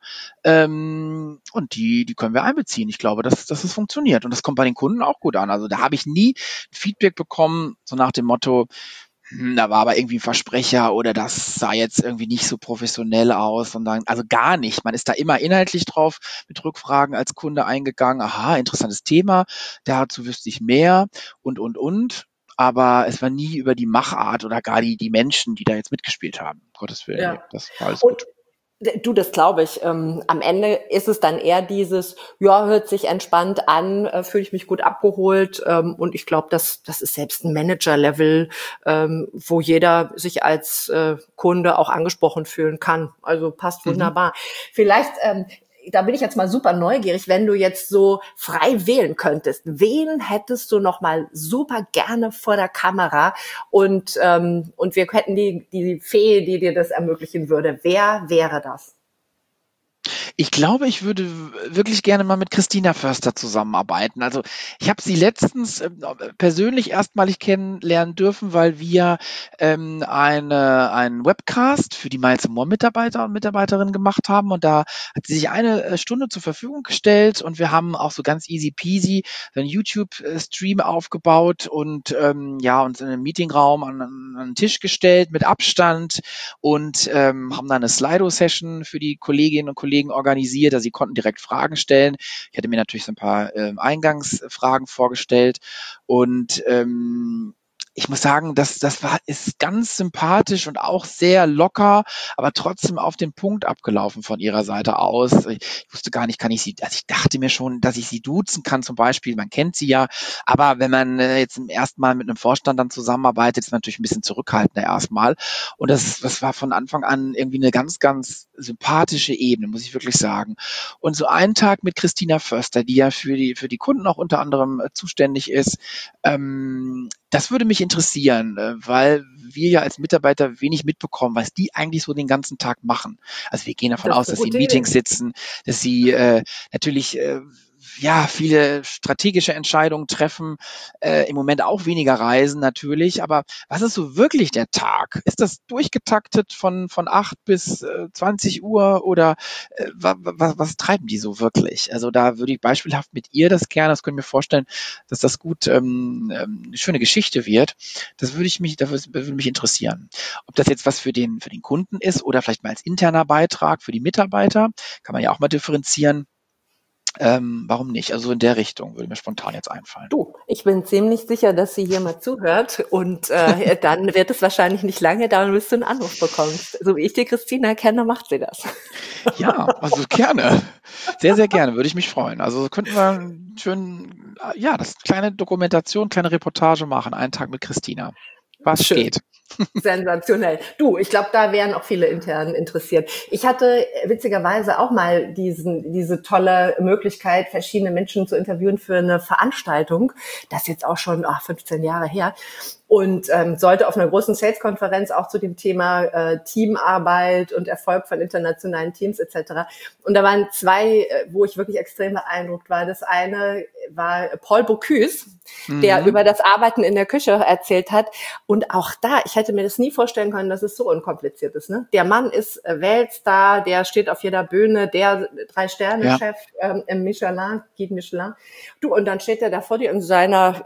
Und die können wir einbeziehen. Ich glaube, dass es funktioniert. Und das kommt bei den Kunden auch gut an. Also da habe ich nie Feedback bekommen, so nach dem Motto, da war aber irgendwie ein Versprecher oder das sah jetzt irgendwie nicht so professionell aus, sondern also gar nicht. Man ist da immer inhaltlich drauf mit Rückfragen als Kunde eingegangen. Aha, interessantes Thema, dazu wüsste ich mehr und. Aber es war nie über die Machart oder gar die Menschen, die da jetzt mitgespielt haben. Gottes Willen, nee, das war alles gut. Du, das glaube ich. Am Ende ist es dann eher dieses, ja, hört sich entspannt an, fühle ich mich gut abgeholt. Und ich glaube, das ist selbst ein Manager-Level, wo jeder sich als Kunde auch angesprochen fühlen kann. Also passt wunderbar. Vielleicht, da bin ich jetzt mal super neugierig, wenn du jetzt so frei wählen könntest. Wen hättest du noch mal super gerne vor der Kamera? Und wir hätten die Fee, die dir das ermöglichen würde. Wer wäre das? Ich glaube, ich würde wirklich gerne mal mit Christina Förster zusammenarbeiten. Also ich habe sie letztens persönlich erstmalig kennenlernen dürfen, weil wir einen Webcast für die Miles More Mitarbeiter und Mitarbeiterinnen gemacht haben und da hat sie sich 1 Stunde zur Verfügung gestellt und wir haben auch so ganz easy peasy einen YouTube-Stream aufgebaut und uns in einem Meetingraum an einen Tisch gestellt mit Abstand und haben dann eine Slido-Session für die Kolleginnen und Kollegen Kollegen organisiert, also sie konnten direkt Fragen stellen. Ich hatte mir natürlich so ein paar Eingangsfragen vorgestellt und ich muss sagen, ist ganz sympathisch und auch sehr locker, aber trotzdem auf den Punkt abgelaufen von ihrer Seite aus. Ich wusste gar nicht, also ich dachte mir schon, dass ich sie duzen kann zum Beispiel, man kennt sie ja, aber wenn man jetzt zum ersten Mal mit einem Vorstand dann zusammenarbeitet, ist man natürlich ein bisschen zurückhaltender erstmal. Und das war von Anfang an irgendwie eine ganz, ganz sympathische Ebene, muss ich wirklich sagen. Und so einen Tag mit Christina Förster, die ja für die Kunden auch unter anderem zuständig ist, das würde mich interessieren, weil wir ja als Mitarbeiter wenig mitbekommen, was die eigentlich so den ganzen Tag machen. Also wir gehen davon Das aus, ist eine dass sie in gute Idee. Meetings sitzen, dass sie natürlich viele strategische Entscheidungen treffen, im Moment auch weniger reisen natürlich, aber was ist so wirklich der Tag? Ist das durchgetaktet von 8 bis 20 Uhr oder was treiben die so wirklich? Also da würde ich beispielhaft mit ihr das gerne, das können wir mir vorstellen, dass das gut eine schöne Geschichte wird. Das würde mich interessieren. Ob das jetzt was für den Kunden ist oder vielleicht mal als interner Beitrag für die Mitarbeiter, kann man ja auch mal differenzieren. Warum nicht? Also in der Richtung würde mir spontan jetzt einfallen. Du, ich bin ziemlich sicher, dass sie hier mal zuhört und dann wird es wahrscheinlich nicht lange dauern, bis du einen Anruf bekommst. So wie ich die Christina kenne, macht sie das. Ja, also gerne. Sehr, sehr gerne, würde ich mich freuen. Also könnten wir schön, ja, das kleine Dokumentation, kleine Reportage machen, einen Tag mit Christina. Was Schön. geht? Sensationell. Du, ich glaube, da wären auch viele intern interessiert. Ich hatte witzigerweise auch mal diese tolle Möglichkeit, verschiedene Menschen zu interviewen für eine Veranstaltung. Das ist jetzt auch schon 15 Jahre her. Und sollte auf einer großen Sales-Konferenz auch zu dem Thema Teamarbeit und Erfolg von internationalen Teams etc. Und da waren zwei, wo ich wirklich extrem beeindruckt war. Das eine war Paul Bocuse, der über das Arbeiten in der Küche erzählt hat. Und auch da, ich hätte mir das nie vorstellen können, dass es so unkompliziert ist. Ne? Der Mann ist Weltstar, der steht auf jeder Bühne, der 3-Sterne-Chef im Michelin, Guide Michelin. Du, und dann steht er da vor dir in seiner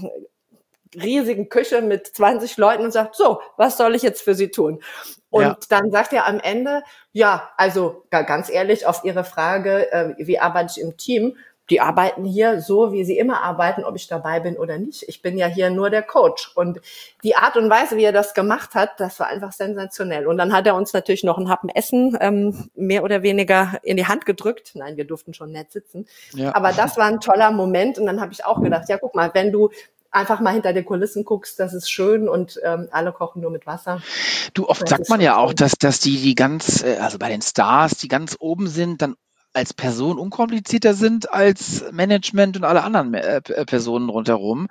riesigen Küche mit 20 Leuten und sagt, so, was soll ich jetzt für Sie tun? Und dann sagt er am Ende, ja, also ganz ehrlich, auf Ihre Frage, wie arbeite ich im Team? Die arbeiten hier so, wie sie immer arbeiten, ob ich dabei bin oder nicht. Ich bin ja hier nur der Coach. Und die Art und Weise, wie er das gemacht hat, das war einfach sensationell. Und dann hat er uns natürlich noch einen Happen Essen mehr oder weniger in die Hand gedrückt. Nein, wir durften schon nett sitzen. Ja. Aber das war ein toller Moment. Und dann habe ich auch gedacht, ja, guck mal, wenn du einfach mal hinter den Kulissen guckst, das ist schön und alle kochen nur mit Wasser. Du, oft sagt man ja auch, dass die ganz, also bei den Stars, die ganz oben sind, dann als Person unkomplizierter sind als Management und alle anderen Personen rundherum.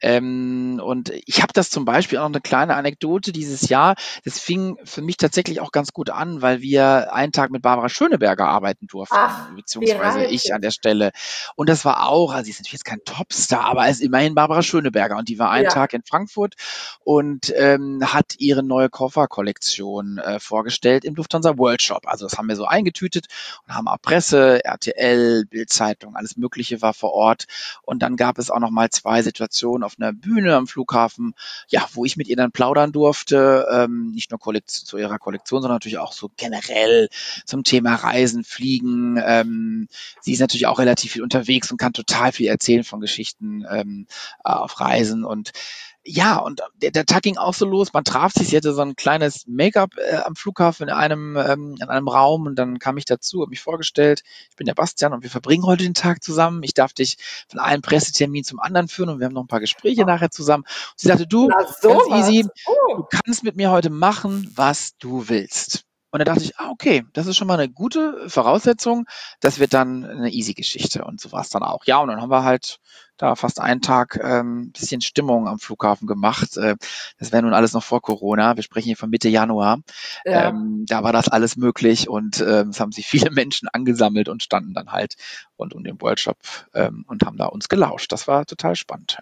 Und ich habe das zum Beispiel auch noch eine kleine Anekdote dieses Jahr. Das fing für mich tatsächlich auch ganz gut an, weil wir einen Tag mit Barbara Schöneberger arbeiten durften, beziehungsweise ich an der Stelle. Und das war auch, also sie ist natürlich jetzt kein Topstar, aber es ist immerhin Barbara Schöneberger. Und die war einen Tag in Frankfurt und hat ihre neue Kofferkollektion vorgestellt im Lufthansa World Shop. Also das haben wir so eingetütet und haben auch Presse, RTL, Bild-Zeitung, alles Mögliche war vor Ort. Und dann gab es auch noch mal 2 Situationen auf einer Bühne am Flughafen, ja, wo ich mit ihr dann plaudern durfte, nicht nur zu ihrer Kollektion, sondern natürlich auch so generell zum Thema Reisen, Fliegen. Sie ist natürlich auch relativ viel unterwegs und kann total viel erzählen von Geschichten auf Reisen und ja, und der Tag ging auch so los. Man traf sich, sie hatte so ein kleines Make-up am Flughafen in einem Raum und dann kam ich dazu, habe mich vorgestellt, ich bin der Bastian und wir verbringen heute den Tag zusammen. Ich darf dich von einem Pressetermin zum anderen führen und wir haben noch ein paar Gespräche nachher zusammen. Und sie sagte, du, ganz easy, du kannst mit mir heute machen, was du willst. Und da dachte ich, okay, das ist schon mal eine gute Voraussetzung. Das wird dann eine easy Geschichte. Und so war es dann auch. Ja, und dann haben wir halt da fast einen Tag bisschen Stimmung am Flughafen gemacht. Das wäre nun alles noch vor Corona. Wir sprechen hier von Mitte Januar. Ja. Da war das alles möglich und es haben sich viele Menschen angesammelt und standen dann halt rund um den World Shop und haben da uns gelauscht. Das war total spannend. Ja.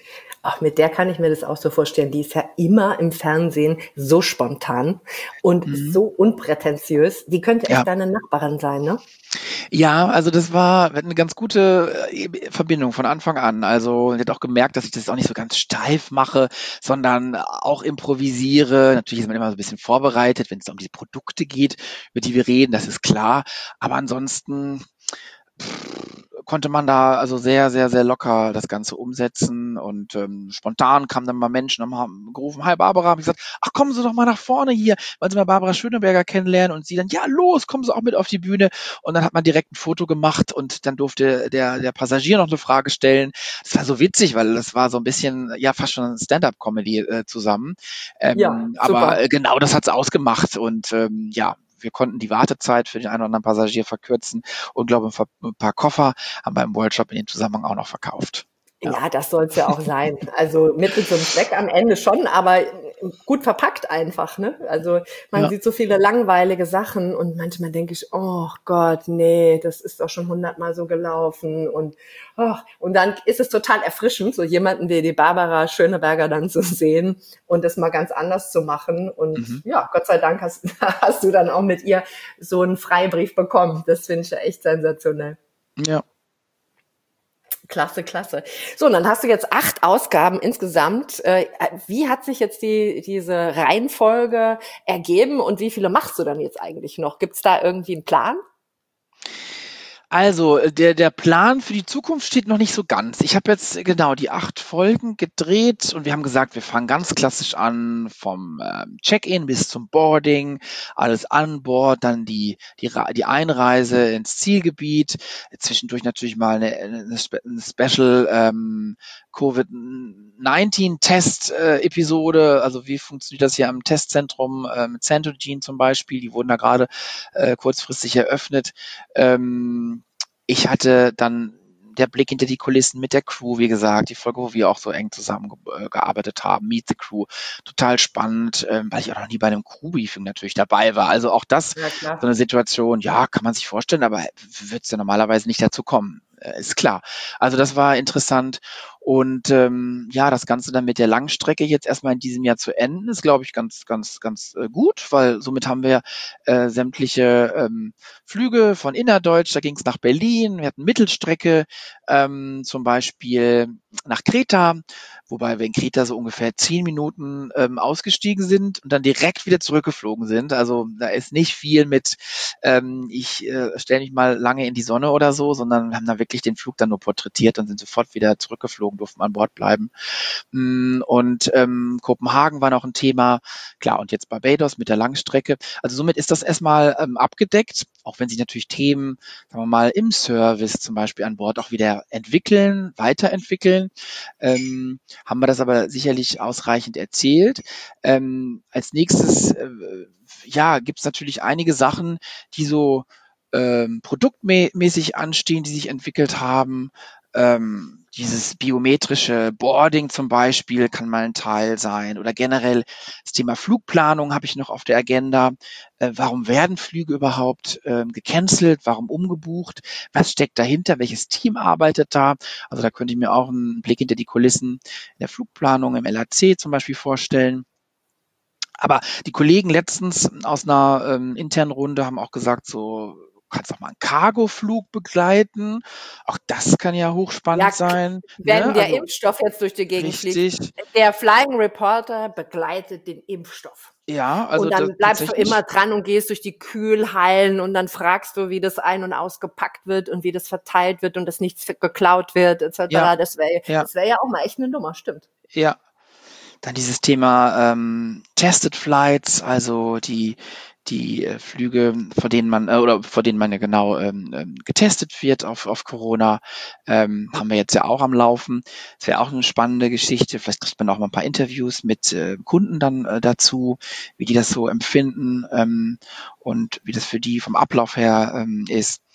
Auch mit der kann ich mir das auch so vorstellen. Die ist ja immer im Fernsehen so spontan und so unprätentiös. Die könnte Ja. echt deine Nachbarin sein, ne? Ja, also das war eine ganz gute Verbindung von Anfang an. Also, sie hat auch gemerkt, dass ich das auch nicht so ganz steif mache, sondern auch improvisiere. Natürlich ist man immer so ein bisschen vorbereitet, wenn es um die Produkte geht, über die wir reden, das ist klar. Aber ansonsten konnte man da also sehr, sehr, sehr locker das Ganze umsetzen und spontan kamen dann mal Menschen und haben gerufen, hi Barbara, habe ich gesagt, ach kommen Sie doch mal nach vorne hier, wollen Sie mal Barbara Schöneberger kennenlernen und sie dann, ja los, kommen Sie auch mit auf die Bühne und dann hat man direkt ein Foto gemacht und dann durfte der Passagier noch eine Frage stellen. Das war so witzig, weil das war so ein bisschen, ja fast schon Stand-up-Comedy zusammen, Ja, aber super. genau das hat's ausgemacht und ja, wir konnten die Wartezeit für den einen oder anderen Passagier verkürzen und glaube, ein paar Koffer haben wir im World Shop in dem Zusammenhang auch noch verkauft. Ja. Ja, das soll's ja auch sein. Also Mittel zum Zweck am Ende schon, aber gut verpackt einfach, ne? Also man Ja. sieht so viele langweilige Sachen und manchmal denke ich, oh Gott, nee, das ist doch schon 100-mal so gelaufen und dann ist es total erfrischend, so jemanden wie die Barbara Schöneberger dann zu sehen und das mal ganz anders zu machen und ja, Gott sei Dank hast du dann auch mit ihr so einen Freibrief bekommen. Das finde ich ja echt sensationell. Ja. Klasse, klasse. So, und dann hast du jetzt 8 Ausgaben insgesamt. Wie hat sich jetzt diese Reihenfolge ergeben und wie viele machst du dann jetzt eigentlich noch? Gibt's da irgendwie einen Plan? Also, der Plan für die Zukunft steht noch nicht so ganz. Ich habe jetzt genau die 8 Folgen gedreht und wir haben gesagt, wir fangen ganz klassisch an vom Check-in bis zum Boarding, alles an Bord, dann die Einreise ins Zielgebiet, zwischendurch natürlich mal eine Special Covid-19-Test-Episode, also wie funktioniert das hier am Testzentrum mit Centogene zum Beispiel, die wurden da gerade kurzfristig eröffnet. Ich hatte dann der Blick hinter die Kulissen mit der Crew, wie gesagt, die Folge, wo wir auch so eng zusammengearbeitet haben, Meet the Crew, total spannend, weil ich auch noch nie bei einem Crew-Briefing natürlich dabei war. Also auch das Ja, so klar. eine Situation, ja, kann man sich vorstellen, aber wird es ja normalerweise nicht dazu kommen. Ist klar. Also das war interessant. Und ja, das Ganze dann mit der Langstrecke jetzt erstmal in diesem Jahr zu enden, ist, glaube ich, ganz, ganz, ganz gut, weil somit haben wir sämtliche Flüge von innerdeutsch, da ging es nach Berlin, wir hatten Mittelstrecke, zum Beispiel nach Kreta, wobei wir in Kreta so ungefähr 10 Minuten ausgestiegen sind und dann direkt wieder zurückgeflogen sind. Also da ist nicht viel mit, ich stelle mich mal lange in die Sonne oder so, sondern wir haben da wirklich den Flug dann nur porträtiert und sind sofort wieder zurückgeflogen, durften an Bord bleiben. Und Kopenhagen war noch ein Thema, klar, und jetzt Barbados mit der Langstrecke. Also somit ist das erstmal abgedeckt, auch wenn sich natürlich Themen, sagen wir mal, im Service zum Beispiel an Bord auch wieder entwickeln, weiterentwickeln. Haben wir das aber sicherlich ausreichend erzählt. Als nächstes, ja, gibt es natürlich einige Sachen, die so produktmäßig anstehen, die sich entwickelt haben. Dieses biometrische Boarding zum Beispiel kann mal ein Teil sein oder generell das Thema Flugplanung habe ich noch auf der Agenda. Warum werden Flüge überhaupt gecancelt? Warum umgebucht? Was steckt dahinter? Welches Team arbeitet da? Also da könnte ich mir auch einen Blick hinter die Kulissen in der Flugplanung im LAC zum Beispiel vorstellen. Aber die Kollegen letztens aus einer internen Runde haben auch gesagt, so kannst auch mal einen Cargoflug begleiten. Auch das kann ja hochspannend Ja, sein. wenn Ne? der Also Impfstoff jetzt durch die Gegend richtig. fliegt, der Flying Reporter begleitet den Impfstoff. Ja, also Und das dann bleibst du tatsächlich. immer dran und gehst durch die Kühlhallen und dann fragst du, wie das ein- und ausgepackt wird und wie das verteilt wird und dass nichts geklaut wird, Ja, etc. ja, Das wär ja auch mal echt eine Nummer, stimmt. ja. Dann dieses Thema Tested Flights, also die Flüge, vor denen man ja genau getestet wird auf Corona, haben wir jetzt ja auch am Laufen. Das wäre auch eine spannende Geschichte. Vielleicht kriegt man auch mal ein paar Interviews mit Kunden dann dazu, wie die das so empfinden und wie das für die vom Ablauf her ist.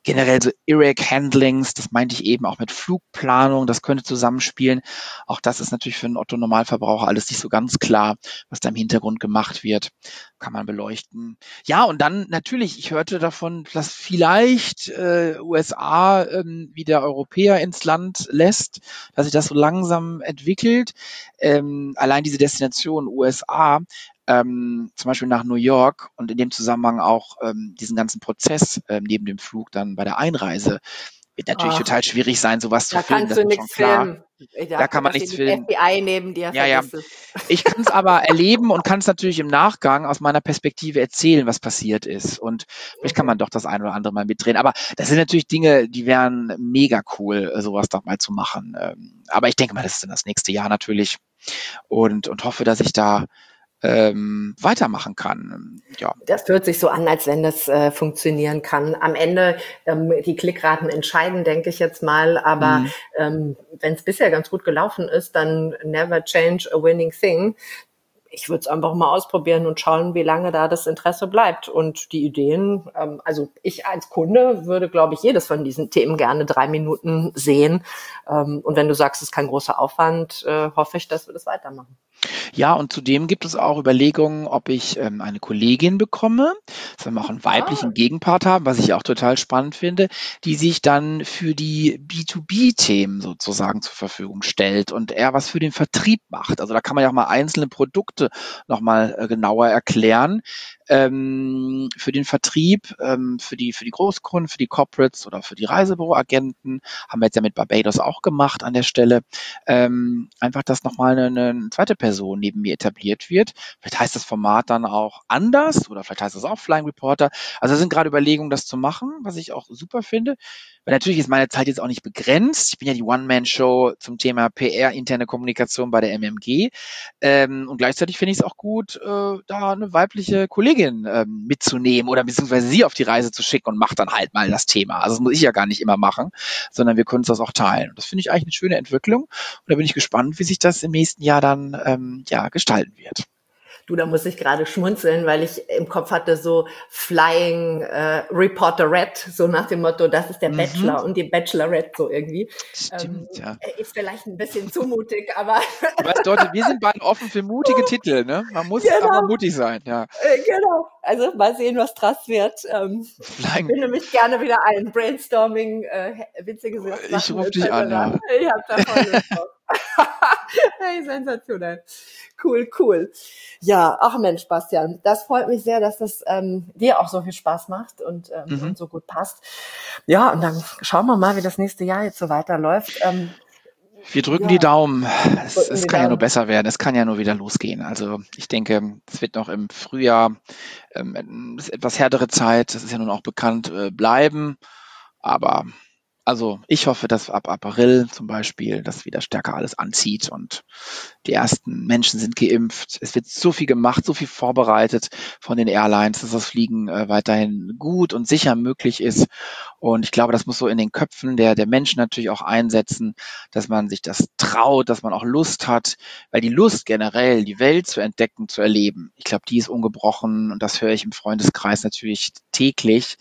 generell so IRAC-Handlings, das meinte ich eben auch mit Flugplanung, das könnte zusammenspielen. Auch das ist natürlich für einen Otto-Normalverbraucher alles nicht so ganz klar, was da im Hintergrund gemacht wird, kann man beleuchten. Ja, und dann natürlich, ich hörte davon, dass vielleicht USA wieder Europäer ins Land lässt, dass sich das so langsam entwickelt. Allein diese Destination USA, zum Beispiel nach New York und in dem Zusammenhang auch diesen ganzen Prozess neben dem Flug dann bei der Einreise, wird natürlich total schwierig sein, sowas zu Da filmen, kannst das du ist schon nichts klar. filmen. Da kann man nichts filmen. FBI neben dir, Ja, ja. vergiss es. Ich kann es aber erleben und kann es natürlich im Nachgang aus meiner Perspektive erzählen, was passiert ist. Und vielleicht kann man doch das ein oder andere mal mitdrehen. Aber das sind natürlich Dinge, die wären mega cool, sowas doch mal zu machen. Aber ich denke mal, das ist dann das nächste Jahr natürlich. Und hoffe, dass ich da weitermachen kann. Ja. Das hört sich so an, als wenn das funktionieren kann. Am Ende die Klickraten entscheiden, denke ich jetzt mal. Aber wenn es bisher ganz gut gelaufen ist, dann never change a winning thing. Ich würde es einfach mal ausprobieren und schauen, wie lange da das Interesse bleibt. Und die Ideen, also ich als Kunde würde, glaube ich, jedes von diesen Themen gerne 3 Minuten sehen. Und wenn du sagst, es ist kein großer Aufwand, hoffe ich, dass wir das weitermachen. Ja, und zudem gibt es auch Überlegungen, ob ich eine Kollegin bekomme, dass wir auch einen weiblichen Gegenpart haben, was ich auch total spannend finde, die sich dann für die B2B-Themen sozusagen zur Verfügung stellt und eher was für den Vertrieb macht. Also da kann man ja auch mal einzelne Produkte nochmal genauer erklären. Für den Vertrieb, für die Großkunden, für die Corporates oder für die Reisebüroagenten, haben wir jetzt ja mit Barbados auch gemacht an der Stelle, einfach, dass nochmal eine zweite Person neben mir etabliert wird. Vielleicht heißt das Format dann auch anders oder vielleicht heißt es auch Flying Reporter. Also es sind gerade Überlegungen, das zu machen, was ich auch super finde. Weil natürlich ist meine Zeit jetzt auch nicht begrenzt. Ich bin ja die One-Man-Show zum Thema PR, interne Kommunikation bei der MMG. Und gleichzeitig finde ich es auch gut, da eine weibliche Kollegin mitzunehmen oder beziehungsweise sie auf die Reise zu schicken und macht dann halt mal das Thema. Also das muss ich ja gar nicht immer machen, sondern wir können uns das auch teilen. Und das finde ich eigentlich eine schöne Entwicklung. Und da bin ich gespannt, wie sich das im nächsten Jahr dann gestalten wird. Du, da muss ich gerade schmunzeln, weil ich im Kopf hatte so Flying Reporterette, so nach dem Motto, das ist der Bachelor und die Bachelorette so irgendwie. Stimmt, ja. Ist vielleicht ein bisschen zu mutig, aber... Du weißt, Leute, wir sind beide offen für mutige Titel, ne? Man muss aber mutig sein, ja. Genau. Also mal sehen, was draus wird. Ich binde mich gerne wieder ein. Brainstorming, witzige Sachen. Ich rufe dich an, ja. Ich hab da voll Lust drauf. Hey, sensationell. Cool. Ja, ach Mensch, Bastian, das freut mich sehr, dass das dir auch so viel Spaß macht und so gut passt. Ja, und dann schauen wir mal, wie das nächste Jahr jetzt so weiterläuft. Wir drücken die Daumen. Es kann ja nur besser werden. Es kann ja nur wieder losgehen. Also ich denke, es wird noch im Frühjahr etwas härtere Zeit, das ist ja nun auch bekannt, bleiben. Aber also ich hoffe, dass ab April zum Beispiel das wieder stärker alles anzieht und die ersten Menschen sind geimpft. Es wird so viel gemacht, so viel vorbereitet von den Airlines, dass das Fliegen weiterhin gut und sicher möglich ist. Und ich glaube, das muss so in den Köpfen der Menschen natürlich auch einsetzen, dass man sich das traut, dass man auch Lust hat, weil die Lust generell, die Welt zu entdecken, zu erleben, ich glaube, die ist ungebrochen und das höre ich im Freundeskreis natürlich täglich.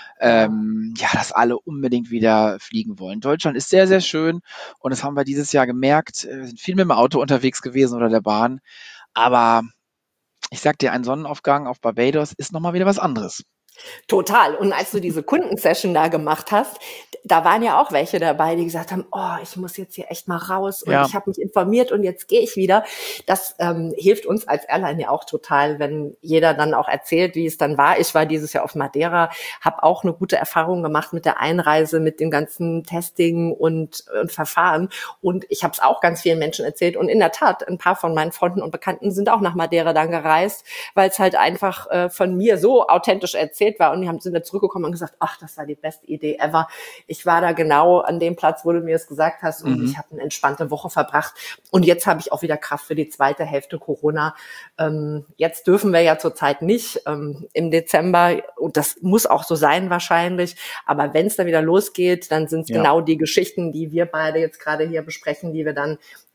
Dass alle unbedingt wieder fliegen wollen. Deutschland ist sehr, sehr schön und das haben wir dieses Jahr gemerkt. Wir sind viel mit dem Auto unterwegs gewesen oder der Bahn, aber ich sag dir, ein Sonnenaufgang auf Barbados ist nochmal wieder was anderes. Total. Und als du diese Kundensession da gemacht hast, da waren ja auch welche dabei, die gesagt haben, oh, ich muss jetzt hier echt mal raus und ich habe mich informiert und jetzt gehe ich wieder. Das hilft uns als Airline ja auch total, wenn jeder dann auch erzählt, wie es dann war. Ich war dieses Jahr auf Madeira, habe auch eine gute Erfahrung gemacht mit der Einreise, mit dem ganzen Testing und Verfahren. Und ich habe es auch ganz vielen Menschen erzählt. Und in der Tat, ein paar von meinen Freunden und Bekannten sind auch nach Madeira dann gereist, weil es halt einfach von mir so authentisch erzählt war und die sind da zurückgekommen und gesagt, ach, das war die beste Idee ever. Ich war da genau an dem Platz, wo du mir es gesagt hast und ich habe eine entspannte Woche verbracht und jetzt habe ich auch wieder Kraft für die zweite Hälfte Corona. Jetzt dürfen wir ja zurzeit nicht im Dezember und das muss auch so sein wahrscheinlich, aber wenn es dann wieder losgeht, dann sind es genau die Geschichten, die wir beide jetzt gerade hier besprechen, die wir dann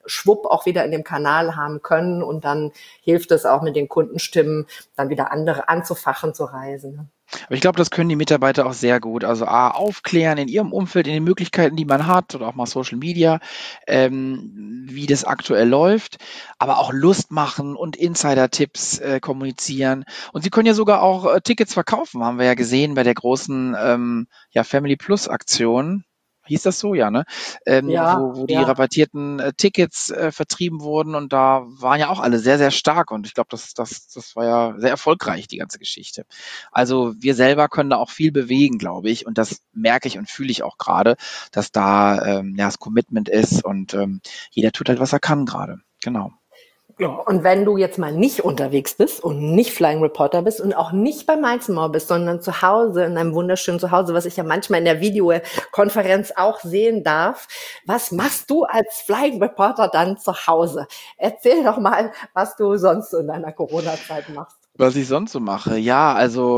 schwupp auch wieder in dem Kanal haben können. Und dann hilft es auch mit den Kundenstimmen, dann wieder andere anzufachen zu reisen. Aber ich glaube, das können die Mitarbeiter auch sehr gut. Also aufklären in ihrem Umfeld, in den Möglichkeiten, die man hat oder auch mal Social Media, wie das aktuell läuft, aber auch Lust machen und Insider-Tipps kommunizieren. Und sie können ja sogar auch Tickets verkaufen, haben wir ja gesehen bei der großen Family Plus Aktion. Hieß das so, ja, ne? Wo die rabattierten Tickets vertrieben wurden und da waren ja auch alle sehr, sehr stark und ich glaube, das war ja sehr erfolgreich, die ganze Geschichte. Also wir selber können da auch viel bewegen, glaube ich, und das merke ich und fühle ich auch gerade, dass da das Commitment ist und jeder tut halt, was er kann gerade. Genau. Ja, und wenn du jetzt mal nicht unterwegs bist und nicht Flying Reporter bist und auch nicht beim Mainz-Mauer bist, sondern zu Hause, in einem wunderschönen Zuhause, was ich ja manchmal in der Videokonferenz auch sehen darf, was machst du als Flying Reporter dann zu Hause? Erzähl doch mal, was du sonst in deiner Corona-Zeit machst. Was ich sonst so mache? Ja, also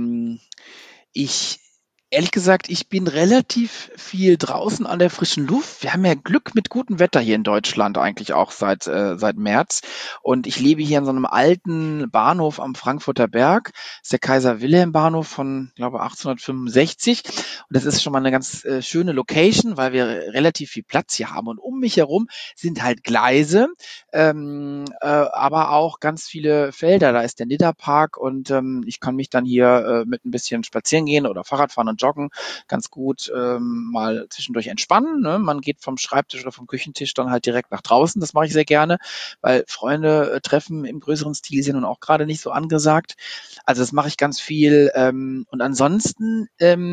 ehrlich gesagt, ich bin relativ viel draußen an der frischen Luft. Wir haben ja Glück mit gutem Wetter hier in Deutschland eigentlich auch seit März. Und ich lebe hier in so einem alten Bahnhof am Frankfurter Berg. Das ist der Kaiser-Wilhelm-Bahnhof von, glaube 1865. Und das ist schon mal eine ganz schöne Location, weil wir relativ viel Platz hier haben. Und um mich herum sind halt Gleise, aber auch ganz viele Felder. Da ist der Nidda-Park und ich kann mich dann hier mit ein bisschen spazieren gehen oder Fahrrad fahren und joggen ganz gut mal zwischendurch entspannen. Ne? Man geht vom Schreibtisch oder vom Küchentisch dann halt direkt nach draußen. Das mache ich sehr gerne, weil Freunde treffen im größeren Stil sind und auch gerade nicht so angesagt. Also das mache ich ganz viel. Und ansonsten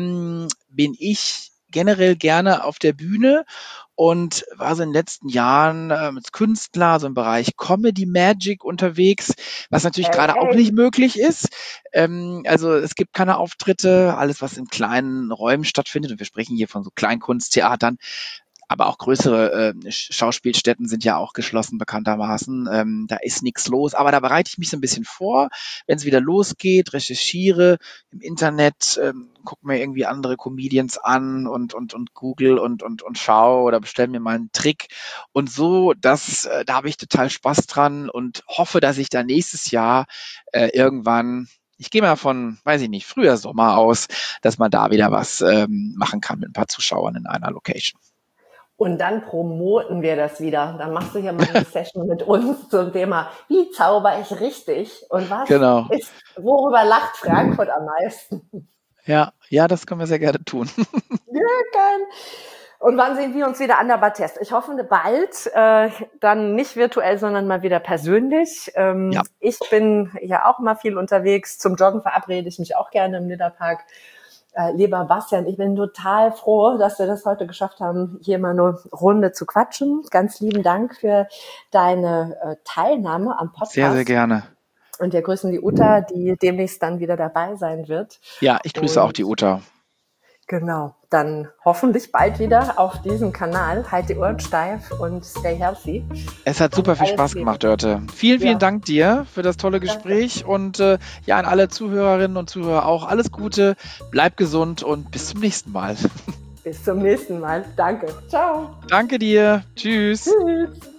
bin ich generell gerne auf der Bühne und war so in den letzten Jahren als Künstler so im Bereich Comedy Magic unterwegs, was natürlich gerade auch nicht möglich ist. Also es gibt keine Auftritte, alles was in kleinen Räumen stattfindet und wir sprechen hier von so Kleinkunsttheatern, aber auch größere Schauspielstätten sind ja auch geschlossen bekanntermaßen. Da ist nichts los, aber da bereite ich mich so ein bisschen vor, wenn es wieder losgeht, recherchiere im Internet, gucke mir irgendwie andere Comedians an und google und schaue oder bestelle mir mal einen Trick und so, da habe ich total Spaß dran und hoffe, dass ich da nächstes Jahr irgendwann ich gehe mal von, weiß ich nicht, früher Sommer aus, dass man da wieder was machen kann mit ein paar Zuschauern in einer Location. Und dann promoten wir das wieder. Dann machst du hier mal eine Session mit uns zum Thema, wie zauber ich richtig? Und worüber lacht Frankfurt am meisten? Ja, das können wir sehr gerne tun. Ja, geil. Und wann sehen wir uns wieder an der Bar-Test? Ich hoffe bald, dann nicht virtuell, sondern mal wieder persönlich. Ja. Ich bin ja auch mal viel unterwegs. Zum Joggen verabrede ich mich auch gerne im Nidda-Park. Lieber Bastian, ich bin total froh, dass wir das heute geschafft haben, hier mal eine Runde zu quatschen. Ganz lieben Dank für deine Teilnahme am Podcast. Sehr, sehr gerne. Und wir grüßen die Uta, die demnächst dann wieder dabei sein wird. Ja, ich grüße auch die Uta. Genau, dann hoffentlich bald wieder auf diesem Kanal. Halt die Ohren steif und stay healthy. Es hat super viel Spaß gemacht, Dörte. Vielen Dank dir für das tolle Gespräch und an alle Zuhörerinnen und Zuhörer auch alles Gute, bleib gesund und bis zum nächsten Mal. Bis zum nächsten Mal. Danke. Ciao. Danke dir. Tschüss. Tschüss.